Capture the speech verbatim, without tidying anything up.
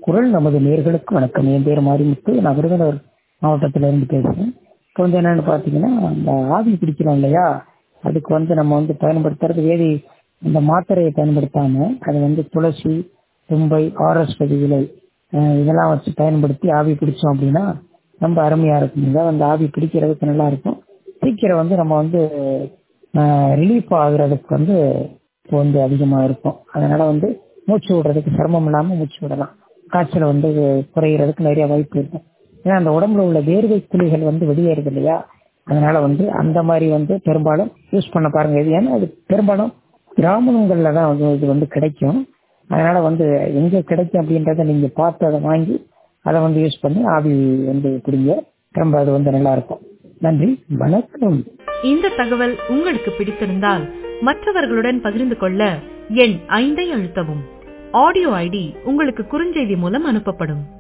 குரல் நமது நேர்களுக்கு வணக்கம். என் பேர் மாரிமுத்து. நான் விருதுநகர் மாவட்டத்துல இருந்து பேசுறேன். இப்போ வந்து என்னன்னு பாத்தீங்கன்னா, இந்த ஆவி பிடிக்கிறோம் இல்லையா, அதுக்கு வந்து நம்ம வந்து பயன்படுத்துறது வேதி இந்த மாத்திரையை பயன்படுத்தாம அது வந்து துளசி, தும்பை, ஆரஸ்பதி இலை அஹ் இதெல்லாம் வச்சு பயன்படுத்தி ஆவி பிடிச்சோம் அப்படின்னா ரொம்ப அருமையா இருக்கும். இதான் அந்த ஆவி பிடிக்கிறதுக்கு நல்லா இருக்கும். சீக்கிரம் வந்து நம்ம வந்து ரிலீஃப் ஆகுறதுக்கு வந்து இப்போ வந்து அதிகமா இருக்கும். அதனால வந்து மூச்சு விடுறதுக்கு சிரமம் இல்லாம மூச்சு விடலாம். காய்ச்சல் வந்து குறைகிறதுக்கு நிறைய வாய்ப்பு இருக்கும். ஏன்னா அந்த உடம்புல உள்ள வேர்வை துளிகள் வந்து வெளியேறுது இல்லையா, அதனால வந்து அந்த மாதிரி வந்து பெரும்பாலும் யூஸ் பண்ண பாருங்க. இது ஏன்னா அது பெரும்பாலும் கிராமங்கள்ல தான் வந்து இது வந்து கிடைக்கும். அதனால வந்து எங்க கிடைக்கும் அப்படின்றத நீங்க பார்த்து அதை வாங்கி அதை வந்து யூஸ் பண்ணி ஆவி வந்து பிடிங்க. ரொம்ப அது வந்து நல்லா இருக்கும். நன்றி, வணக்கம். இந்த தகவல் உங்களுக்கு பிடித்திருந்தால் மற்றவர்களுடன் பகிர்ந்து கொள்ள எண் ஐந்தை அழுத்தவும். ஆடியோ ஐடி உங்களுக்கு குறுஞ்செய்தி மூலம் அனுப்பப்படும்.